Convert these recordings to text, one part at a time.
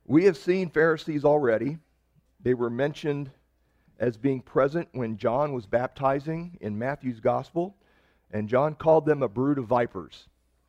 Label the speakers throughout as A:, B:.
A: We have seen Pharisees already. They were mentioned as being present when John was baptizing in Matthew's gospel, and John called them a brood of vipers.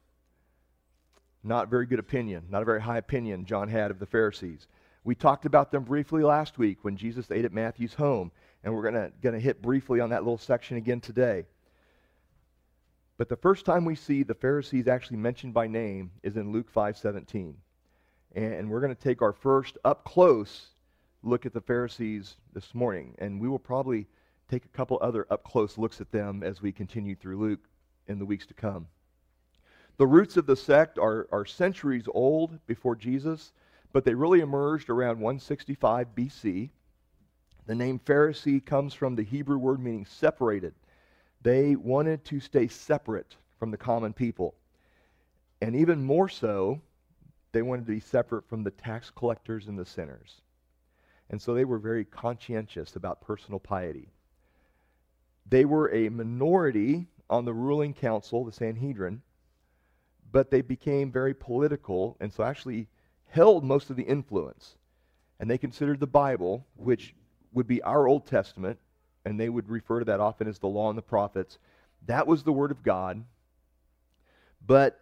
A: Not very good opinion, not a very high opinion John had of the Pharisees. We talked about them briefly last week when Jesus ate at Matthew's home, and we're going to hit briefly on that little section again today. But the first time we see the Pharisees actually mentioned by name is in Luke 5:17. And we're going to take our first up-close look at the Pharisees this morning. And we will probably take a couple other up-close looks at them as we continue through Luke in the weeks to come. The roots of the sect are centuries old before Jesus, but they really emerged around 165 BC. The name Pharisee comes from the Hebrew word meaning separated. They wanted to stay separate from the common people. And even more so, they wanted to be separate from the tax collectors and the sinners. And so they were very conscientious about personal piety. They were a minority on the ruling council, the Sanhedrin, but they became very political and so actually held most of the influence. And they considered the Bible, which would be our Old Testament, and they would refer to that often as the Law and the Prophets. That was the Word of God. But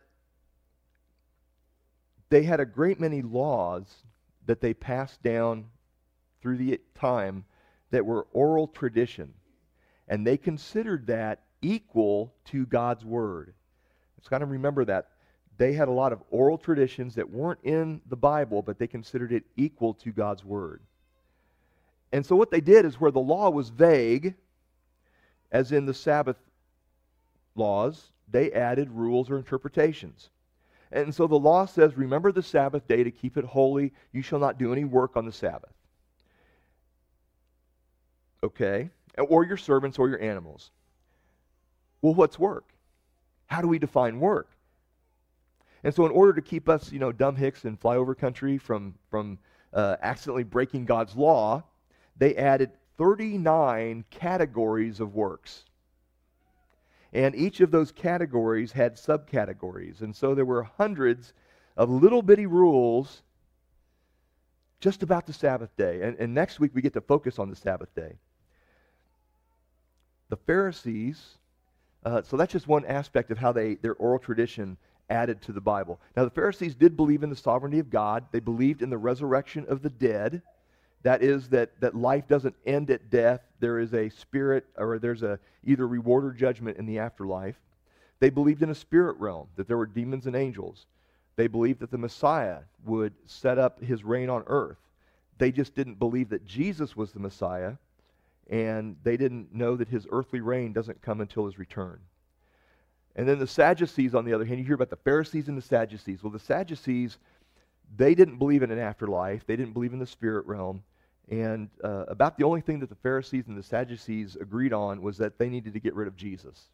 A: they had a great many laws that they passed down through the time that were oral tradition. And they considered that equal to God's Word. Let's kind of remember that. They had a lot of oral traditions that weren't in the Bible, but they considered it equal to God's Word. And so what they did is where the law was vague, as in the Sabbath laws, they added rules or interpretations. And so the law says, remember the Sabbath day to keep it holy. You shall not do any work on the Sabbath. Okay? Or your servants or your animals. Well, what's work? How do we define work? And so in order to keep us, dumb hicks in flyover country from accidentally breaking God's law, they added 39 categories of works. And each of those categories had subcategories. And so there were hundreds of little bitty rules just about the Sabbath day. And next week we get to focus on the Sabbath day. The Pharisees, so that's just one aspect of how their oral tradition added to the Bible. Now the Pharisees did believe in the sovereignty of God. They believed in the resurrection of the dead. That is, that life doesn't end at death. There is a spirit, or there's either reward or judgment in the afterlife. They believed in a spirit realm, that there were demons and angels. They believed that the Messiah would set up his reign on earth. They just didn't believe that Jesus was the Messiah, and they didn't know that his earthly reign doesn't come until his return. And then the Sadducees, on the other hand, you hear about the Pharisees and the Sadducees. Well, the Sadducees, they didn't believe in an afterlife. They didn't believe in the spirit realm. And about the only thing that the Pharisees and the Sadducees agreed on was that they needed to get rid of Jesus.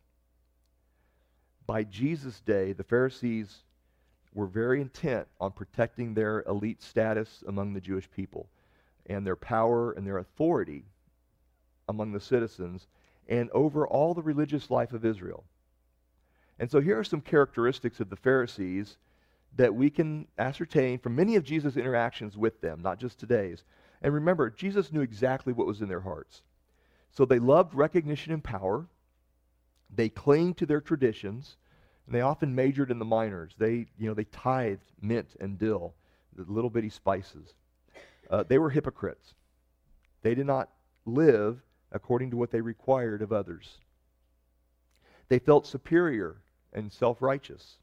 A: By Jesus' day, the Pharisees were very intent on protecting their elite status among the Jewish people and their power and their authority among the citizens and over all the religious life of Israel. And so here are some characteristics of the Pharisees that we can ascertain from many of Jesus' interactions with them, not just today's. And remember, Jesus knew exactly what was in their hearts. So they loved recognition and power. They clinged to their traditions, and they often majored in the minors. They tithed mint and dill, the little bitty spices. They were hypocrites. They did not live according to what they required of others. They felt superior and self-righteous.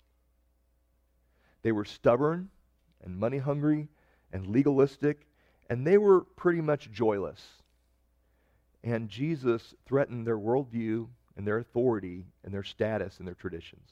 A: They were stubborn and money-hungry and legalistic, and they were pretty much joyless. And Jesus threatened their worldview and their authority and their status and their traditions.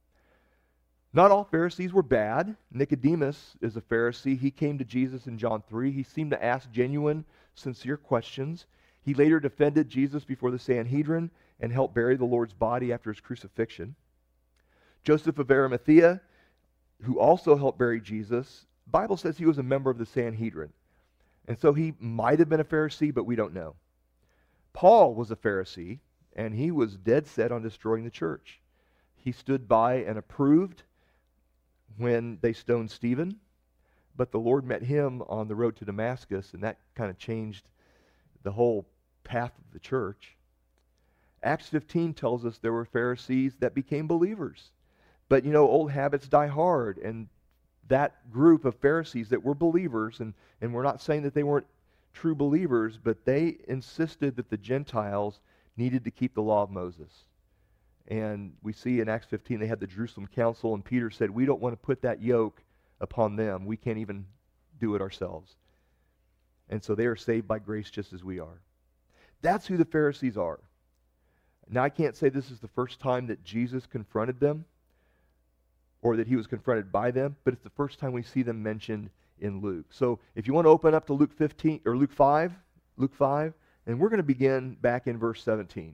A: Not all Pharisees were bad. Nicodemus is a Pharisee. He came to Jesus in John 3. He seemed to ask genuine, sincere questions. He later defended Jesus before the Sanhedrin and helped bury the Lord's body after his crucifixion. Joseph of Arimathea, who also helped bury Jesus, the Bible says he was a member of the Sanhedrin. And so he might have been a Pharisee, but we don't know. Paul was a Pharisee, and he was dead set on destroying the church. He stood by and approved when they stoned Stephen, but the Lord met him on the road to Damascus, and that kind of changed the whole path of the church. Acts 15 tells us there were Pharisees that became believers. But, old habits die hard, and that group of Pharisees that were believers, and we're not saying that they weren't true believers, but they insisted that the Gentiles needed to keep the law of Moses. And we see in Acts 15 they had the Jerusalem Council, and Peter said, we don't want to put that yoke upon them. We can't even do it ourselves. And so they are saved by grace just as we are. That's who the Pharisees are. Now, I can't say this is the first time that Jesus confronted them or that he was confronted by them, but it's the first time we see them mentioned in Luke. So if you want to open up to Luke 15 or Luke 5, and we're going to begin back in verse 17.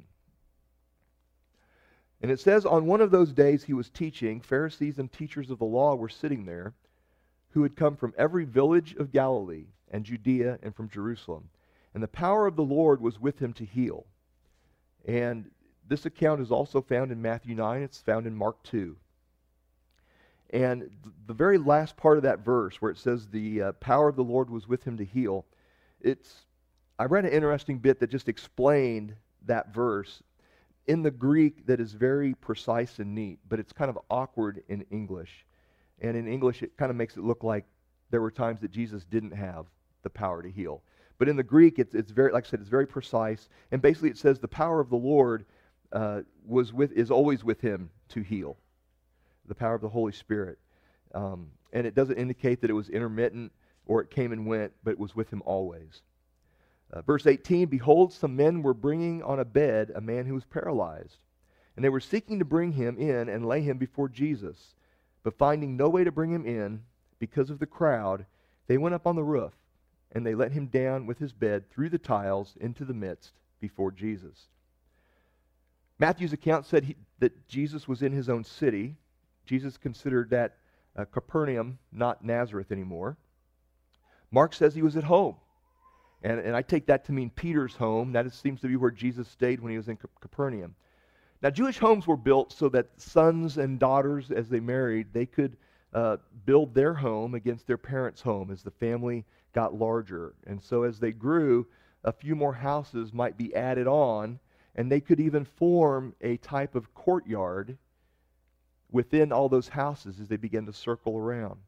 A: And it says, on one of those days he was teaching, Pharisees and teachers of the law were sitting there, who had come from every village of Galilee and Judea and from Jerusalem. And the power of the Lord was with him to heal. And this account is also found in Matthew 9. It's found in Mark 2. And the very last part of that verse, where it says the power of the Lord was with him to heal, I read an interesting bit that just explained that verse in the Greek that is very precise and neat, but it's kind of awkward in English. And in English, it kind of makes it look like there were times that Jesus didn't have the power to heal. But in the Greek, it's very, like I said, it's very precise. And basically, it says the power of the Lord is always with him to heal. The power of the Holy Spirit. And it doesn't indicate that it was intermittent or it came and went, but it was with him always. Verse 18, behold, some men were bringing on a bed a man who was paralyzed. And they were seeking to bring him in and lay him before Jesus. But finding no way to bring him in because of the crowd, they went up on the roof, and they let him down with his bed through the tiles into the midst before Jesus. Matthew's account said that Jesus was in his own city. Jesus considered that Capernaum, not Nazareth anymore. Mark says he was at home. And I take that to mean Peter's home. That seems to be where Jesus stayed when he was in Capernaum. Now, Jewish homes were built so that sons and daughters, as they married, they could build their home against their parents' home as the family got larger. And so as they grew, a few more houses might be added on, and they could even form a type of courtyard within all those houses as they began to circle around.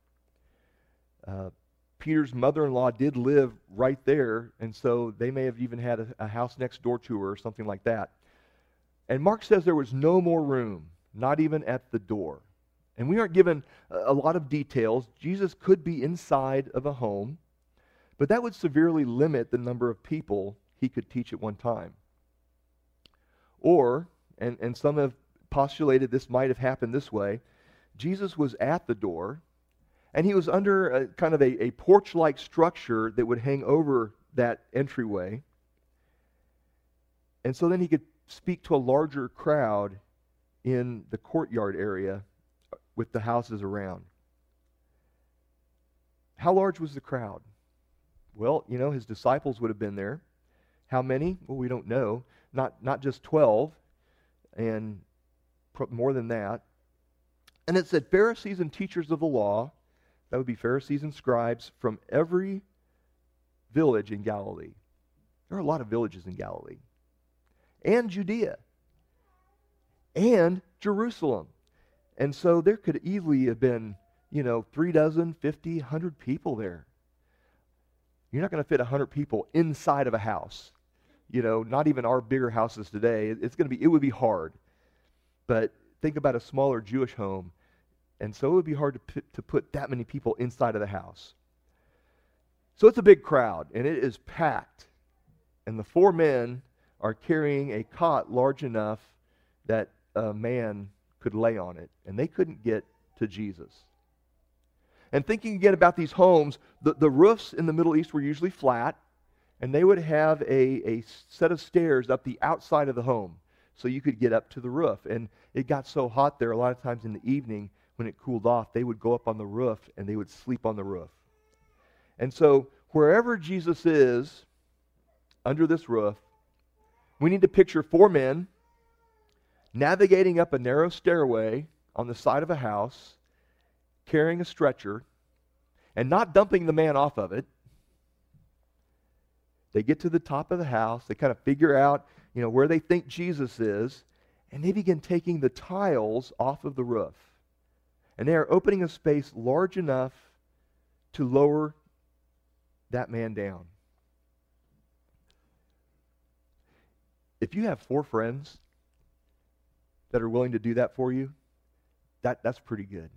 A: Peter's mother-in-law did live right there, and so they may have even had a house next door to her or something like that. And Mark says there was no more room, not even at the door. And we aren't given a lot of details. Jesus could be inside of a home, but that would severely limit the number of people he could teach at one time. Or, and some have postulated this might have happened this way, Jesus was at the door, and he was under a kind of a porch-like structure that would hang over that entryway. And so then he could speak to a larger crowd in the courtyard area with the houses around. How large was the crowd? Well, his disciples would have been there. How many? Well, we don't know. Not just 12, and more than that. And it said Pharisees and teachers of the law, that would be Pharisees and scribes, from every village in Galilee. There are a lot of villages in Galilee. And Judea. And Jerusalem. And so there could easily have been, 3 dozen, 50, 100 people there. You're not going to fit 100 people inside of a house. Not even our bigger houses today. It would be hard. But think about a smaller Jewish home. And so it would be hard to put that many people inside of the house. So it's a big crowd, and it is packed. And the 4 men are carrying a cot large enough that a man could lay on it. And they couldn't get to Jesus. And thinking again about these homes, the roofs in the Middle East were usually flat, and they would have a set of stairs up the outside of the home so you could get up to the roof. And it got so hot there a lot of times in the evening when it cooled off, they would go up on the roof and they would sleep on the roof. And so wherever Jesus is under this roof, we need to picture 4 men navigating up a narrow stairway on the side of a house, carrying a stretcher, and not dumping the man off of it. They get to the top of the house. They kind of figure out, where they think Jesus is, and they begin taking the tiles off of the roof. And they are opening a space large enough to lower that man down. If you have 4 friends that are willing to do that for you, that's pretty good.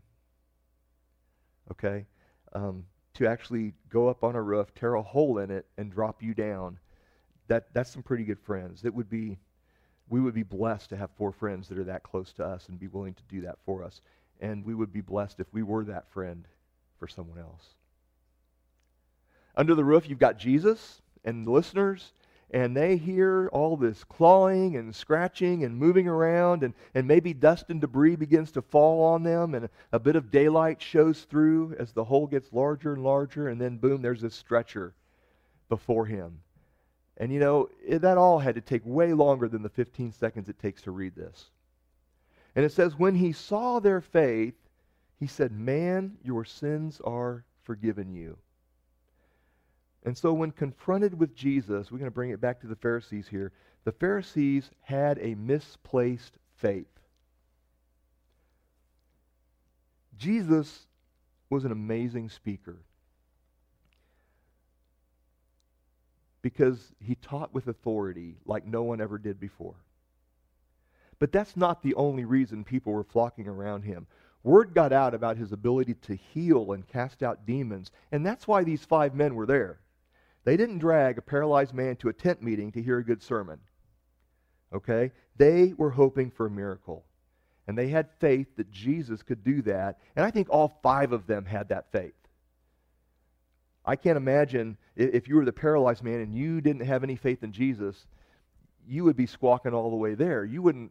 A: Okay? To actually go up on a roof, tear a hole in it, and drop you down, that's some pretty good friends. We would be blessed to have 4 friends that are that close to us and be willing to do that for us. And we would be blessed if we were that friend for someone else. Under the roof, you've got Jesus and the listeners, and they hear all this clawing and scratching and moving around, and maybe dust and debris begins to fall on them, and a bit of daylight shows through as the hole gets larger and larger, and then boom, there's this stretcher before him. And that all had to take way longer than the 15 seconds it takes to read this. And it says, when he saw their faith, he said, "Man, your sins are forgiven you." And so when confronted with Jesus, we're going to bring it back to the Pharisees here. The Pharisees had a misplaced faith. Jesus was an amazing speaker because he taught with authority like no one ever did before. But that's not the only reason people were flocking around him. Word got out about his ability to heal and cast out demons, and that's why these 5 men were there. They didn't drag a paralyzed man to a tent meeting to hear a good sermon. Okay? They were hoping for a miracle. And they had faith that Jesus could do that. And I think all 5 of them had that faith. I can't imagine if you were the paralyzed man and you didn't have any faith in Jesus, you would be squawking all the way there. You wouldn't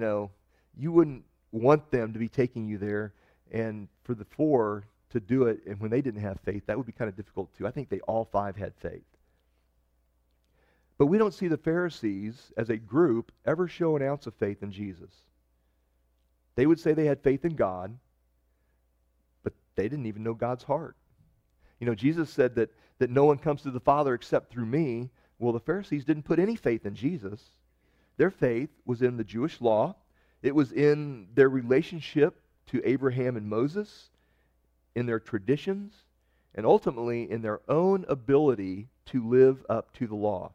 A: want them to be taking you there, and for the 4 to do it, and when they didn't have faith, that would be kind of difficult too. I think they all 5 had faith. But we don't see the Pharisees as a group ever show an ounce of faith in Jesus. They would say they had faith in God, but they didn't even know God's heart. Jesus said that no one comes to the Father except through me. Well, the Pharisees didn't put any faith in Jesus. Their faith was in the Jewish law. It was in their relationship to Abraham and Moses, in their traditions, and ultimately in their own ability to live up to the law.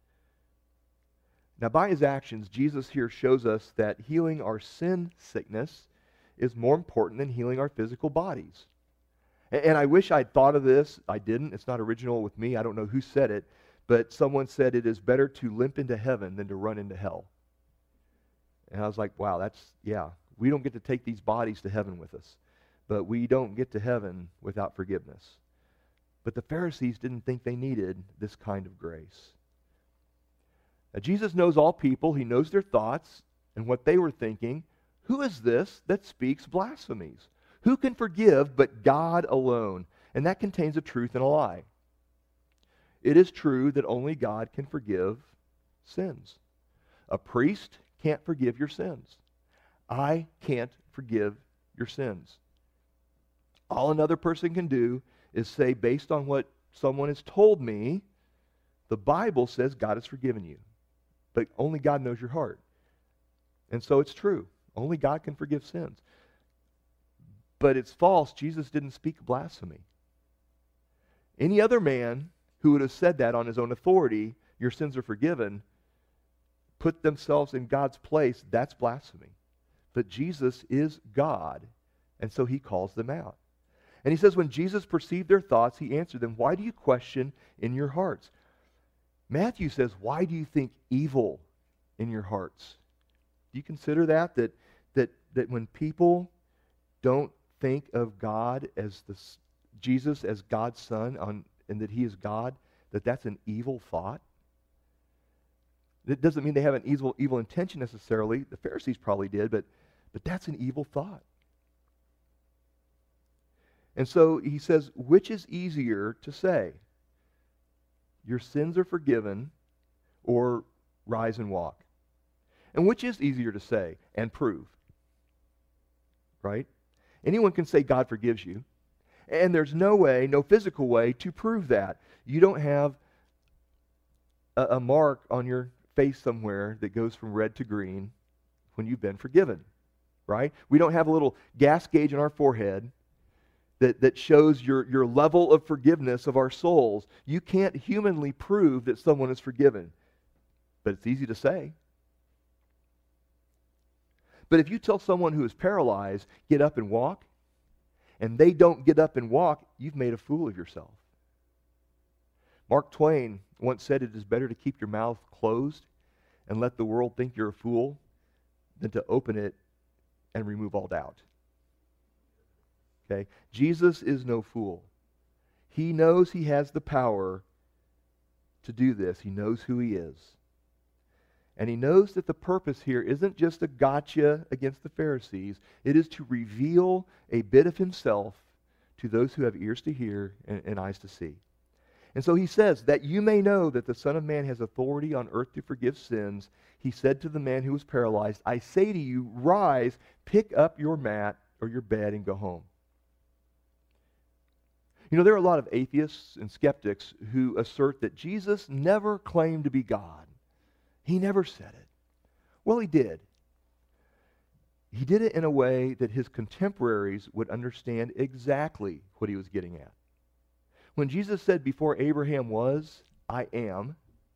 A: Now, by his actions, Jesus here shows us that healing our sin sickness is more important than healing our physical bodies. And I wish I'd thought of this. I didn't. It's not original with me. I don't know who said it, but someone said it is better to limp into heaven than to run into hell. And I was like, wow, we don't get to take these bodies to heaven with us. But we don't get to heaven without forgiveness. But the Pharisees didn't think they needed this kind of grace. Now, Jesus knows all people. He knows their thoughts and what they were thinking. Who is this that speaks blasphemies? Who can forgive but God alone? And that contains a truth and a lie. It is true that only God can forgive sins. A priest can't forgive your sins. I can't forgive your sins. All another person can do is say, based on what someone has told me, the Bible says God has forgiven you. But only God knows your heart. And so it's true. Only God can forgive sins. But it's false. Jesus didn't speak blasphemy. Any other man who would have said that on his own authority, your sins are forgiven, put themselves in God's place, that's blasphemy. But Jesus is God, and so he calls them out. And he says, when Jesus perceived their thoughts, he answered them, "Why do you question in your hearts?" Matthew says, "Why do you think evil in your hearts?" Do you consider that when people don't think of God as Jesus as God's Son and that he is God, that's an evil thought? It doesn't mean they have an evil intention necessarily. The Pharisees probably did, but that's an evil thought. And so he says, which is easier to say? Your sins are forgiven, or rise and walk? And which is easier to say and prove? Right? Anyone can say God forgives you. And there's no way, no physical way to prove that. You don't have a mark on your face somewhere that goes from red to green when you've been forgiven, right? We don't have a little gas gauge on our forehead that shows your level of forgiveness of our souls. You can't humanly prove that someone is forgiven, but it's easy to say. But if you tell someone who is paralyzed, get up and walk, and they don't get up and walk, you've made a fool of yourself. Mark Twain once said it is better to keep your mouth closed and let the world think you're a fool than to open it and remove all doubt. Okay? Jesus is no fool. He knows he has the power to do this. He knows who he is. And he knows that the purpose here isn't just a gotcha against the Pharisees. It is to reveal a bit of himself to those who have ears to hear and eyes to see. And so he says, that you may know that the Son of Man has authority on earth to forgive sins, he said to the man who was paralyzed, I say to you, rise, pick up your mat or your bed and go home. You know, there are a lot of atheists and skeptics who assert that Jesus never claimed to be God. He never said it. Well, he did. He did it in a way that his contemporaries would understand exactly what he was getting at. When Jesus said, before Abraham was, I am,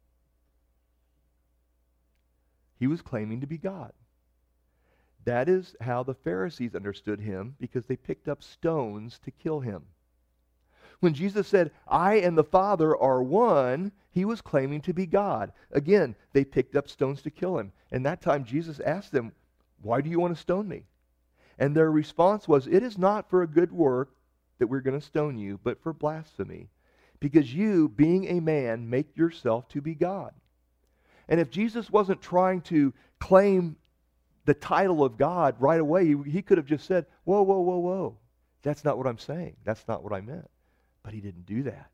A: he was claiming to be God. That is how the Pharisees understood him, because they picked up stones to kill him. When Jesus said, I and the Father are one, he was claiming to be God. Again, they picked up stones to kill him. And that time Jesus asked them, why do you want to stone me? And their response was, it is not for a good work that we're going to stone you, but for blasphemy. Because you, being a man, make yourself to be God. And if Jesus wasn't trying to claim the title of God right away, he could have just said, whoa, whoa, whoa, whoa. That's not what I'm saying. That's not what I meant. But he didn't do that.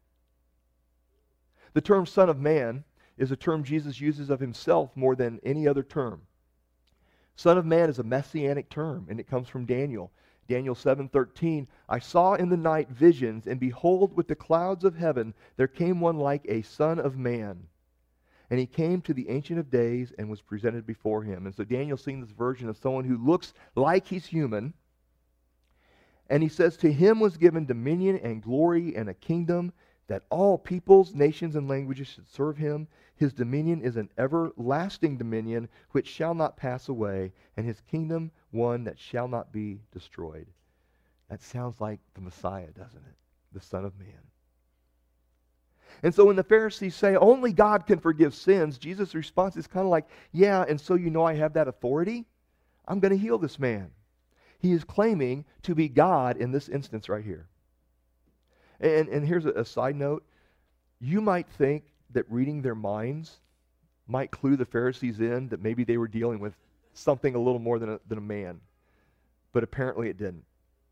A: The term Son of Man is a term Jesus uses of himself more than any other term. Son of Man is a messianic term, and it comes from Daniel. Daniel 7:13, I saw in the night visions, and behold, with the clouds of heaven there came one like a son of man. And he came to the Ancient of Days and was presented before him. And so Daniel's seeing this version of someone who looks like he's human. And he says, to him was given dominion and glory and a kingdom, that all peoples, nations, and languages should serve him. His dominion is an everlasting dominion which shall not pass away, and his kingdom one that shall not be destroyed. That sounds like the Messiah, doesn't it? The Son of Man. And so when the Pharisees say, only God can forgive sins, Jesus' response is kind of like, yeah, and so you know I have that authority? I'm going to heal this man. He is claiming to be God in this instance right here. And here's a side note. You might think that reading their minds might clue the Pharisees in that maybe they were dealing with something a little more than a man. But apparently it didn't.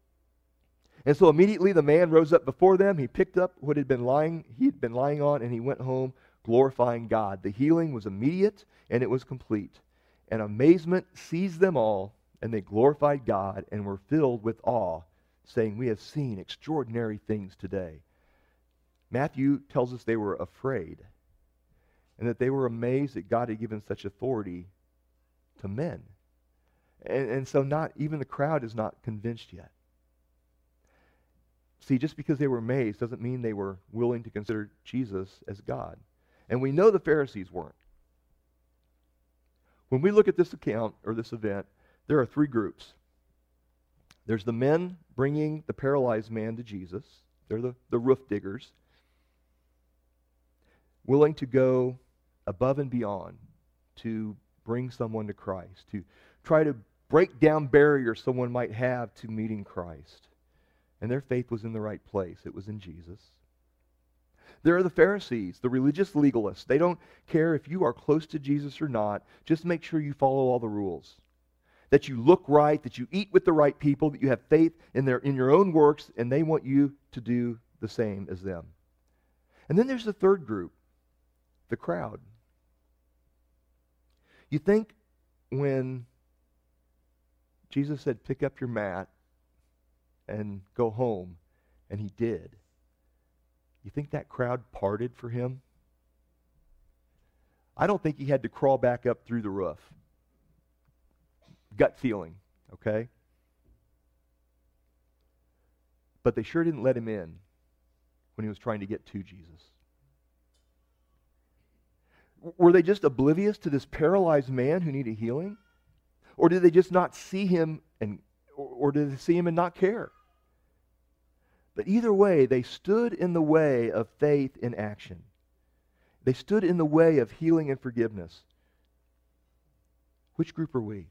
A: And so immediately the man rose up before them. He picked up what he'd been lying on, and he went home glorifying God. The healing was immediate, and it was complete. And amazement seized them all, and they glorified God and were filled with awe, saying, we have seen extraordinary things today. Matthew tells us they were afraid, and that they were amazed that God had given such authority to men. And so not even the crowd is not convinced yet. See, just because they were amazed doesn't mean they were willing to consider Jesus as God. And we know the Pharisees weren't. When we look at this account, or this event, there are three groups. There's the men bringing the paralyzed man to Jesus. They're the roof diggers, willing to go above and beyond to bring someone to Christ, to try to break down barriers someone might have to meeting Christ. And their faith was in the right place. It was in Jesus. There are the Pharisees, the religious legalists. They don't care if you are close to Jesus or not. Just make sure you follow all the rules. That you look right, that you eat with the right people, that you have faith in your own works, and they want you to do the same as them. And then there's the third group, the crowd. You think when Jesus said, pick up your mat and go home, And he did. You think that crowd parted for him? I don't think he had to crawl back up through the roof. Gut feeling, okay? But they sure didn't let him in when he was trying to get to Jesus. Were they just oblivious to this paralyzed man who needed healing? Or did they just not see him, or did they see him and not care? But either way, they stood in the way of faith in action. They stood in the way of healing and forgiveness. Which group are we?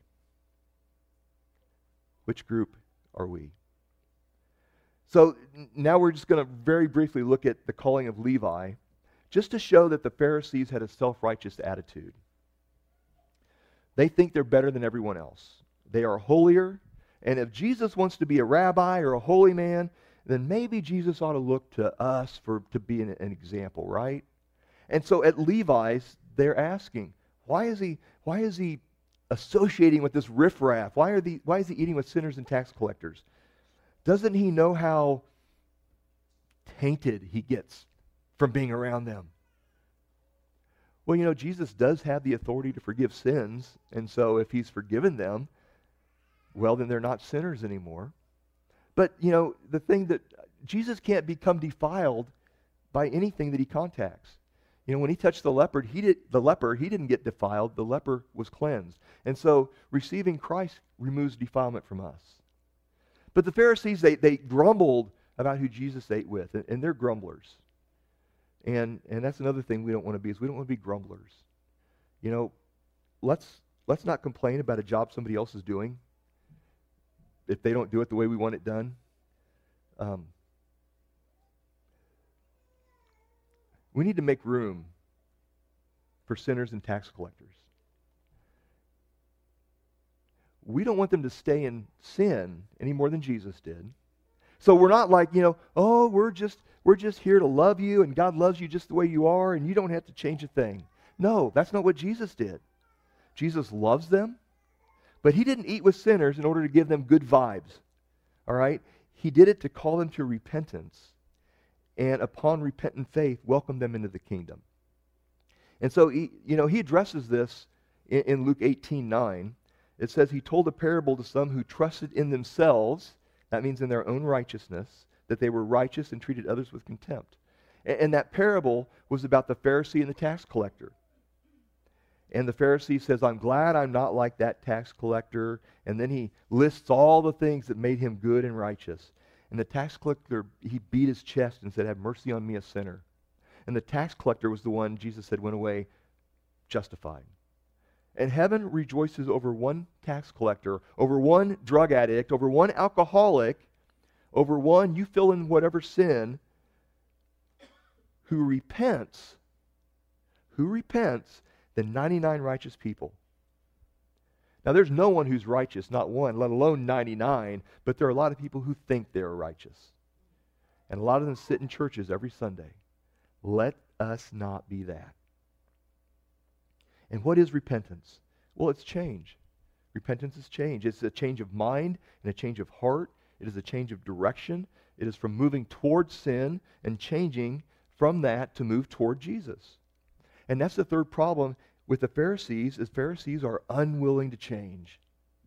A: Which group are we? So now we're just going to very briefly look at the calling of Levi, just to show that the Pharisees had a self-righteous attitude. They think they're better than everyone else. They are holier, and if Jesus wants to be a rabbi or a holy man, then maybe Jesus ought to look to us to be an example, right? And so at Levi's, they're asking, why is he associating with this riffraff? Why is he eating with sinners and tax collectors? Doesn't he know how tainted he gets from being around them? Well, Jesus does have the authority to forgive sins, and so if he's forgiven them, well, then they're not sinners anymore. But, the thing that Jesus can't become defiled by anything that he contacts. When he touched the leper, he didn't get defiled. The leper was cleansed. And so receiving Christ removes defilement from us. But the Pharisees, they grumbled about who Jesus ate with, and they're grumblers. And that's another thing we don't want to be, is we don't want to be grumblers. Let's not complain about a job somebody else is doing if they don't do it the way we want it done. We need to make room for sinners and tax collectors. We don't want them to stay in sin any more than Jesus did. So we're not like, we're just here to love you, and God loves you just the way you are, and you don't have to change a thing. No, that's not what Jesus did. Jesus loves them, but he didn't eat with sinners in order to give them good vibes. All right? He did it to call them to repentance, and upon repentant faith, welcome them into the kingdom. And so he addresses this in Luke 18:9. It says, he told a parable to some who trusted in themselves, that means in their own righteousness, that they were righteous and treated others with contempt. And that parable was about the Pharisee and the tax collector. And the Pharisee says, I'm glad I'm not like that tax collector. And then he lists all the things that made him good and righteous. And the tax collector, he beat his chest and said, have mercy on me, a sinner. And the tax collector was the one, Jesus said, went away justified. And heaven rejoices over one tax collector, over one drug addict, over one alcoholic, over one, you fill in whatever sin, who repents than 99 righteous people. Now, there's no one who's righteous, not one, let alone 99, but there are a lot of people who think they're righteous. And a lot of them sit in churches every Sunday. Let us not be that. And what is repentance? Well, it's change. Repentance is change. It's a change of mind and a change of heart. It is a change of direction. It is from moving toward sin and changing from that to move toward Jesus. And that's the third problem with the Pharisees, is Pharisees are unwilling to change.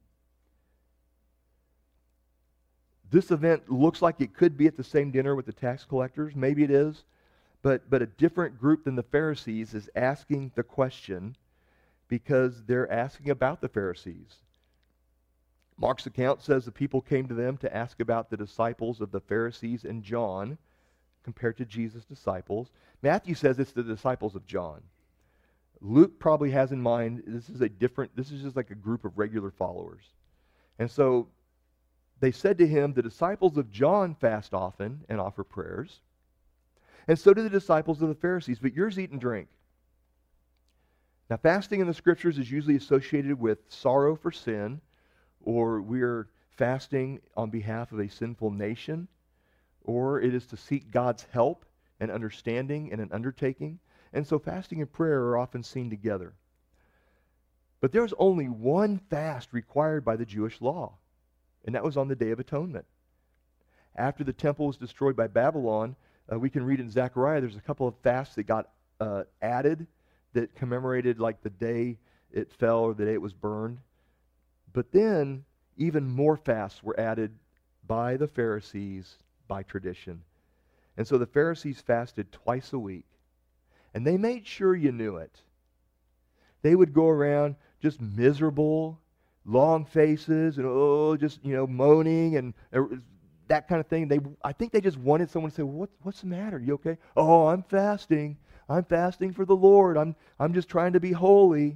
A: This event looks like it could be at the same dinner with the tax collectors. Maybe it is. But a different group than the Pharisees is asking the question because they're asking about the Pharisees. Mark's account says the people came to them to ask about the disciples of the Pharisees and John compared to Jesus' disciples. Matthew says it's the disciples of John. Luke probably has in mind this is just like a group of regular followers. And so they said to him, the disciples of John fast often and offer prayers, and so do the disciples of the Pharisees, but yours eat and drink. Now, fasting in the Scriptures is usually associated with sorrow for sin, or we're fasting on behalf of a sinful nation, or it is to seek God's help and understanding in an undertaking. And so fasting and prayer are often seen together. But there's only one fast required by the Jewish law, and that was on the Day of Atonement. After the temple was destroyed by Babylon, we can read in Zechariah, there's a couple of fasts that got added that commemorated like the day it fell or the day it was burned. But then even more fasts were added by the Pharisees by tradition. And so the Pharisees fasted twice a week. And they made sure you knew it. They would go around just miserable, long faces, and just, moaning and that kind of thing. I think they just wanted someone to say, well, what's the matter? You okay? Oh, I'm fasting. I'm fasting for the Lord. I'm just trying to be holy.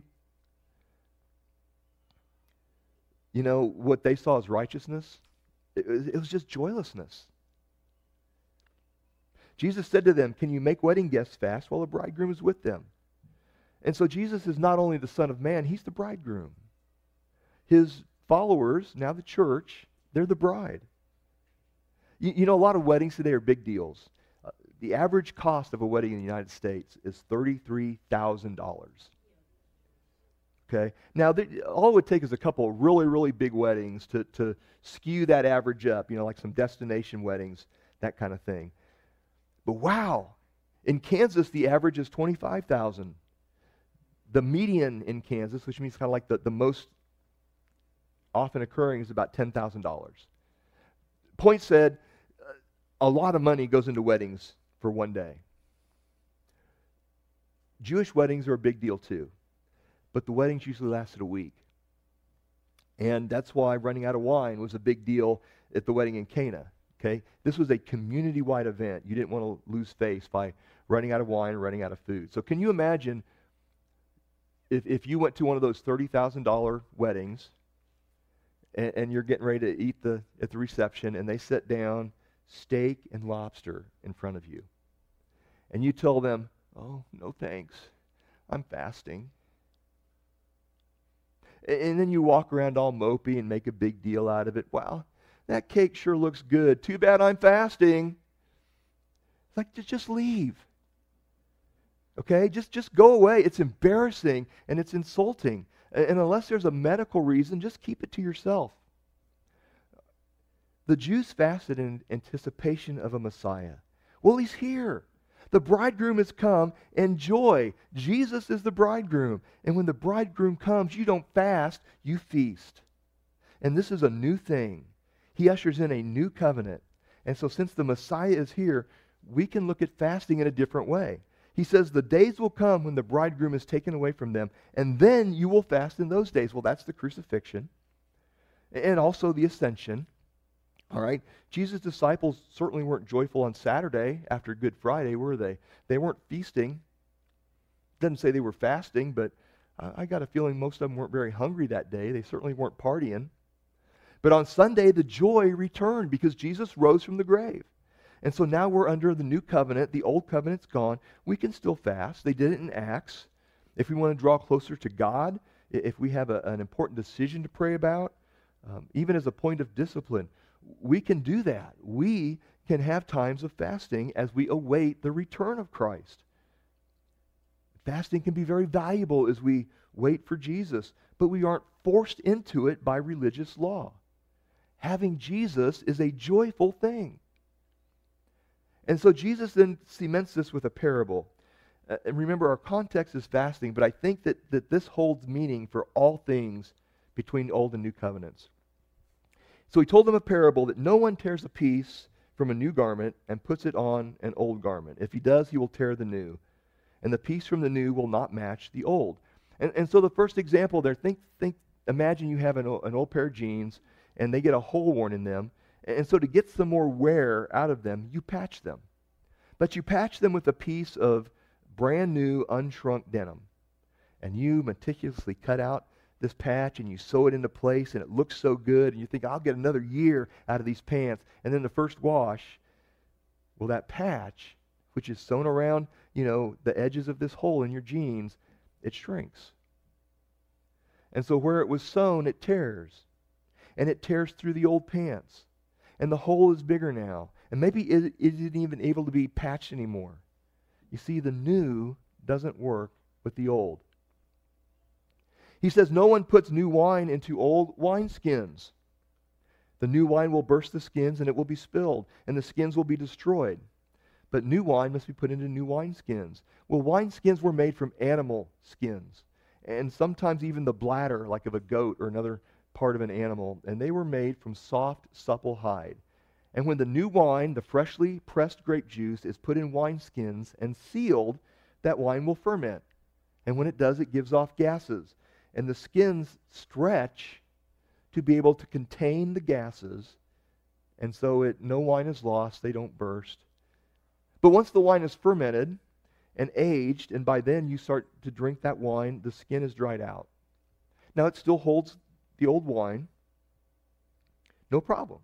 A: You know, what they saw as righteousness, it was just joylessness. Jesus said to them, can you make wedding guests fast while the bridegroom is with them? And so Jesus is not only the Son of Man, he's the bridegroom. His followers, now the church, they're the bride. You know, a lot of weddings today are big deals. The average cost of a wedding in the United States is $33,000. Okay? Now, all it would take is a couple of really, really big weddings to skew that average up, like some destination weddings, that kind of thing. But wow, in Kansas, the average is $25,000. The median in Kansas, which means kind of like the most often occurring, is about $10,000. Point said, a lot of money goes into weddings for one day. Jewish weddings are a big deal too, but the weddings usually lasted a week. And that's why running out of wine was a big deal at the wedding in Cana. Okay? This was a community-wide event. You didn't want to lose face by running out of wine or running out of food. So can you imagine if you went to one of those $30,000 weddings and you're getting ready to eat at the reception, and they set down steak and lobster in front of you, and you tell them, oh, no thanks, I'm fasting. And then you walk around all mopey and make a big deal out of it. Wow, that cake sure looks good. Too bad I'm fasting. It's like, just leave. Okay? Just go away. It's embarrassing and it's insulting. And unless there's a medical reason, just keep it to yourself. The Jews fasted in anticipation of a Messiah. Well, he's here. The bridegroom has come. Enjoy. Jesus is the bridegroom. And when the bridegroom comes, you don't fast, you feast. And this is a new thing. He ushers in a new covenant. And so since the Messiah is here, we can look at fasting in a different way. He says the days will come when the bridegroom is taken away from them, and then you will fast in those days. Well, that's the crucifixion and also the ascension. All right? Jesus' disciples certainly weren't joyful on Saturday after Good Friday, were they? They weren't feasting. Doesn't say they were fasting, but I got a feeling most of them weren't very hungry that day. They certainly weren't partying. But on Sunday, the joy returned because Jesus rose from the grave. And so now we're under the new covenant. The old covenant's gone. We can still fast. They did it in Acts. If we want to draw closer to God, if we have an important decision to pray about, even as a point of discipline, we can do that. We can have times of fasting as we await the return of Christ. Fasting can be very valuable as we wait for Jesus, but we aren't forced into it by religious law. Having Jesus is a joyful thing. And so Jesus then cements this with a parable. And remember, our context is fasting, but I think that this holds meaning for all things between Old and New Covenants. So he told them a parable that no one tears a piece from a new garment and puts it on an old garment. If he does, he will tear the new. And the piece from the new will not match the old. And so the first example there, imagine you have an old pair of jeans, and they get a hole worn in them. And so to get some more wear out of them, you patch them. But you patch them with a piece of brand new unshrunk denim. And you meticulously cut out this patch and you sew it into place and it looks so good and you think, I'll get another year out of these pants. And then the first wash, well, that patch, which is sewn around, the edges of this hole in your jeans, it shrinks. And so where it was sewn, it tears. And it tears through the old pants. And the hole is bigger now. And maybe it isn't even able to be patched anymore. You see, the new doesn't work with the old. He says no one puts new wine into old wineskins. The new wine will burst the skins, and it will be spilled, and the skins will be destroyed. But new wine must be put into new wineskins. Well, wineskins were made from animal skins, and sometimes even the bladder, like of a goat or another part of an animal, and they were made from soft, supple hide. And when the new wine, the freshly pressed grape juice, is put in wineskins and sealed, that wine will ferment. And when it does, it gives off gases. And the skins stretch to be able to contain the gases, and so no wine is lost, they don't burst. But once the wine is fermented and aged, and by then you start to drink that wine, the skin is dried out. Now it still holds the old wine, no problem.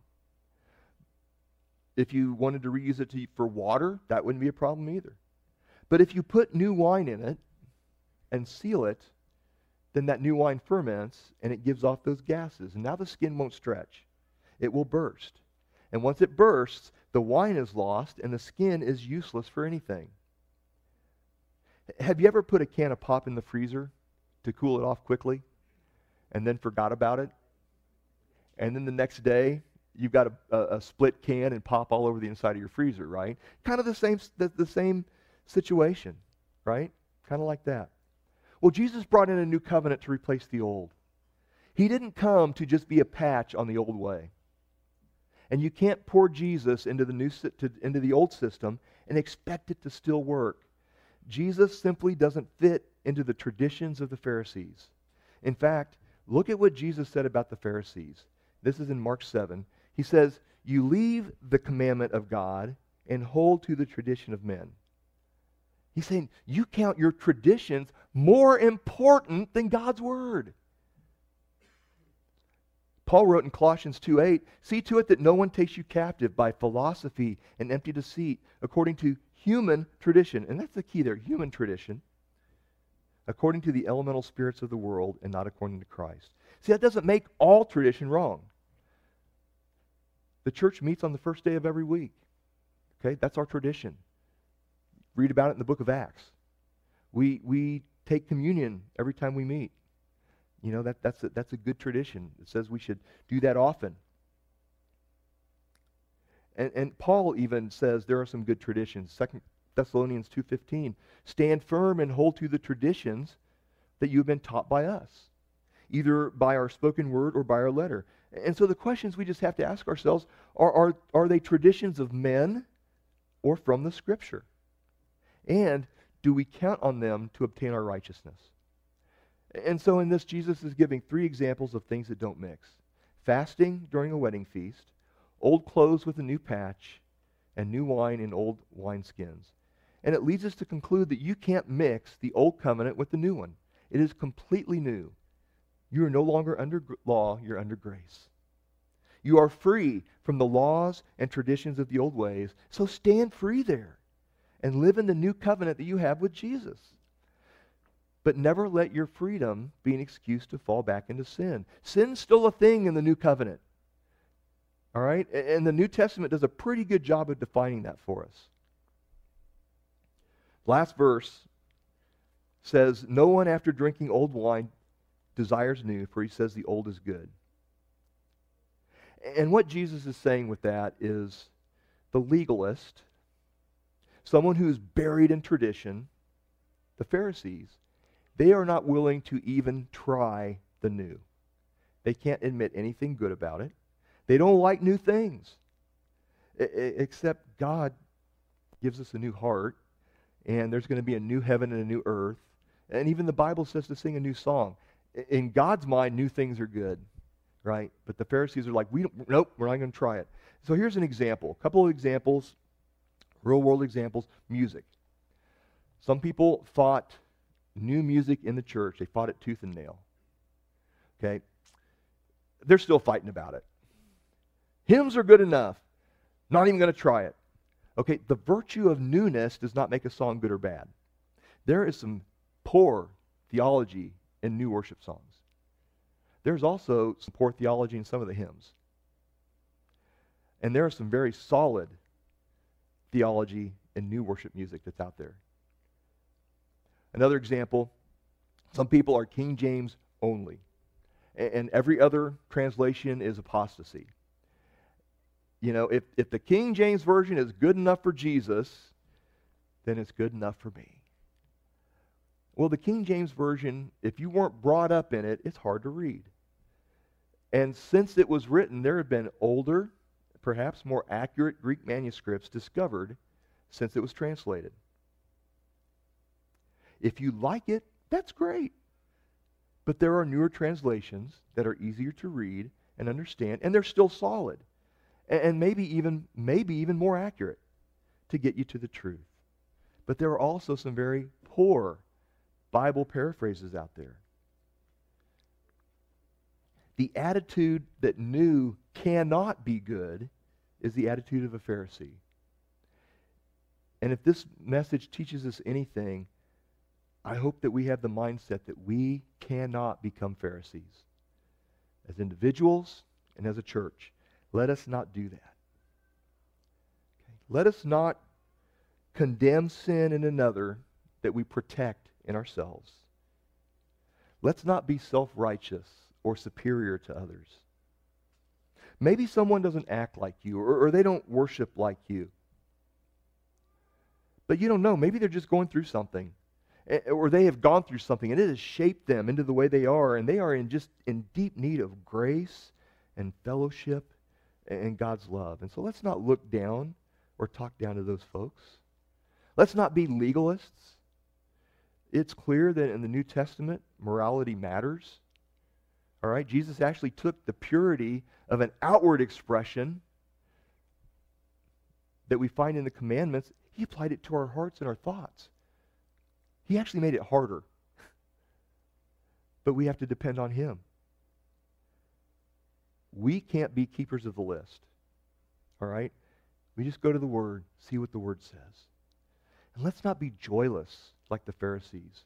A: If you wanted to reuse it for water, that wouldn't be a problem either. But if you put new wine in it and seal it, then that new wine ferments and it gives off those gases. And now the skin won't stretch. It will burst. And once it bursts, the wine is lost and the skin is useless for anything. Have you ever put a can of pop in the freezer to cool it off quickly and then forgot about it? And then the next day, you've got a split can and pop all over the inside of your freezer, right? Kind of the same situation, right? Kind of like that. Well, Jesus brought in a new covenant to replace the old. He didn't come to just be a patch on the old way. And you can't pour Jesus into the old system and expect it to still work. Jesus simply doesn't fit into the traditions of the Pharisees. In fact, look at what Jesus said about the Pharisees. This is in Mark 7. He says, "You leave the commandment of God and hold to the tradition of men." He's saying, you count your traditions more important than God's word. Paul wrote in Colossians 2:8, "See to it that no one takes you captive by philosophy and empty deceit, according to human tradition." And that's the key there, human tradition. "According to the elemental spirits of the world and not according to Christ." See, that doesn't make all tradition wrong. The church meets on the first day of every week. Okay, that's our tradition. Read about it in the book of Acts. We take communion every time we meet. You know, that's a good tradition. It says we should do that often. And Paul even says there are some good traditions. 2 Thessalonians 2:15, "Stand firm and hold to the traditions that you've been taught by us, either by our spoken word or by our letter." And so the questions we just have to ask ourselves are they traditions of men or from the Scripture? And do we count on them to obtain our righteousness? And so in this, Jesus is giving 3 examples of things that don't mix. Fasting during a wedding feast, old clothes with a new patch, and new wine in old wineskins. And it leads us to conclude that you can't mix the old covenant with the new one. It is completely new. You are no longer under law, you're under grace. You are free from the laws and traditions of the old ways, so stand free there and live in the new covenant that you have with Jesus. But never let your freedom be an excuse to fall back into sin. Sin's still a thing in the new covenant. All right? And the New Testament does a pretty good job of defining that for us. Last verse says, "No one after drinking old wine desires new, for he says the old is good." And what Jesus is saying with that is the legalist, someone who is buried in tradition, the Pharisees, they are not willing to even try the new. They can't admit anything good about it. They don't like new things. Except God gives us a new heart, and there's going to be a new heaven and a new earth. And even the Bible says to sing a new song. In God's mind, new things are good, right? But the Pharisees are like, nope, we're not going to try it. So here's an example, a couple of examples, real world examples. Music. Some people fought new music in the church. They fought it tooth and nail. Okay? They're still fighting about it. Hymns are good enough. Not even going to try it. Okay, the virtue of newness does not make a song good or bad. There is some poor theology in new worship songs. There's also some poor theology in some of the hymns. And there is some very solid theology in new worship music that's out there. Another example, some people are King James only. And every other translation is apostasy. You know, if the King James Version is good enough for Jesus, then it's good enough for me. Well, the King James Version, if you weren't brought up in it, it's hard to read. And since it was written, there have been older, perhaps more accurate Greek manuscripts discovered since it was translated. If you like it, that's great. But there are newer translations that are easier to read and understand, and they're still solid. And maybe even more accurate to get you to the truth. But there are also some very poor Bible paraphrases out there. The attitude that new cannot be good is the attitude of a Pharisee. And if this message teaches us anything, I hope that we have the mindset that we cannot become Pharisees. As individuals and as a church, let us not do that. Okay? Let us not condemn sin in another that we protect in ourselves. Let's not be self-righteous or superior to others. Maybe someone doesn't act like you, or they don't worship like you. But you don't know. Maybe they're just going through something. Or they have gone through something, and it has shaped them into the way they are, and they are in deep need of grace and fellowship and God's love. And so let's not look down or talk down to those folks. Let's not be legalists. It's clear that in the New Testament, morality matters. All right? Jesus actually took the purity of an outward expression that we find in the commandments. He applied it to our hearts and our thoughts. He actually made it harder. But we have to depend on Him. We can't be keepers of the list. All right? We just go to the Word, see what the Word says. And let's not be joyless like the Pharisees.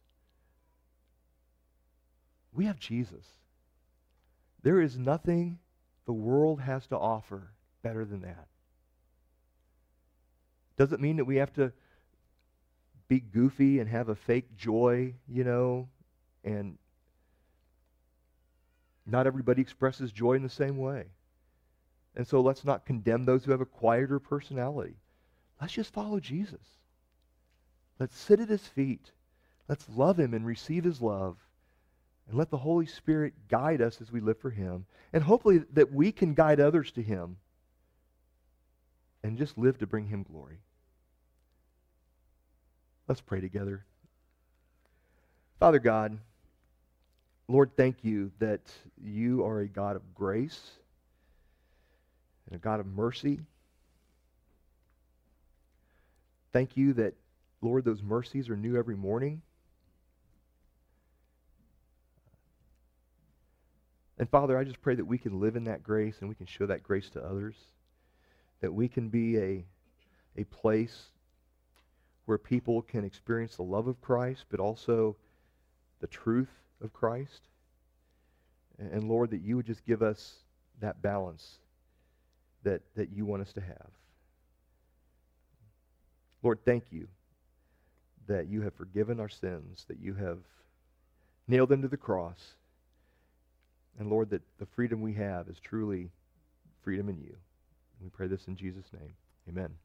A: We have Jesus. There is nothing the world has to offer better than that. Doesn't mean that we have to be goofy and have a fake joy, and not everybody expresses joy in the same way. And so let's not condemn those who have a quieter personality. Let's just follow Jesus. Let's sit at His feet. Let's love Him and receive His love. And let the Holy Spirit guide us as we live for Him. And hopefully that we can guide others to Him and just live to bring Him glory. Let's pray together. Father God, Lord, thank You that You are a God of grace and a God of mercy. Thank You that, Lord, those mercies are new every morning. And Father, I just pray that we can live in that grace and we can show that grace to others. That we can be a place where people can experience the love of Christ, but also the truth of Christ. And Lord, that You would just give us that balance that You want us to have. Lord, thank You that You have forgiven our sins, that You have nailed them to the cross. And Lord, that the freedom we have is truly freedom in You. And we pray this in Jesus' name. Amen.